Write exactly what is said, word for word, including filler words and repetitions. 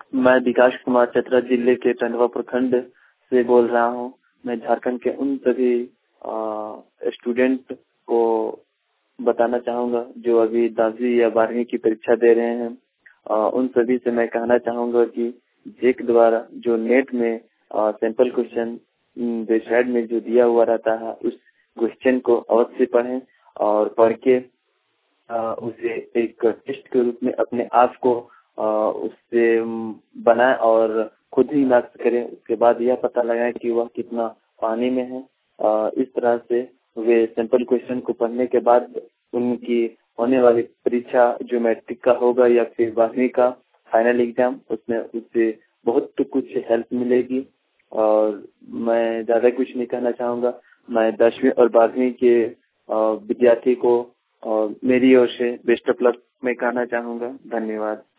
मैं विकास कुमार चतरा जिले के टंडवा प्रखंड से बोल रहा हूँ। मैं झारखंड के उन सभी स्टूडेंट को बताना चाहूँगा जो अभी दसवीं या बारहवीं की परीक्षा दे रहे हैं। आ, उन सभी से मैं कहना चाहूँगा कि जेक द्वारा जो नेट में सैंपल क्वेश्चन वेबसाइट में जो दिया हुआ रहता है उस क्वेश्चन को अवश्य पढ़ें और पढ़ के उसे एक टेस्ट के रूप में अपने आप को उससे बनाएं और खुद ही मार्क्स करें। उसके बाद यह पता लगाएं कि वह कितना पानी में है। इस तरह से वे सैंपल क्वेश्चन को पढ़ने के बाद उनकी होने वाली परीक्षा जो मैट्रिक का होगा या फिर बारहवीं का फाइनल एग्जाम, उसमें उससे बहुत तो कुछ हेल्प मिलेगी। और मैं ज्यादा कुछ नहीं कहना चाहूँगा। मैं दसवीं और बारहवीं के विद्यार्थी को और मेरी ओर से बेस्ट ऑफ लक मैं कहना चाहूँगा। धन्यवाद।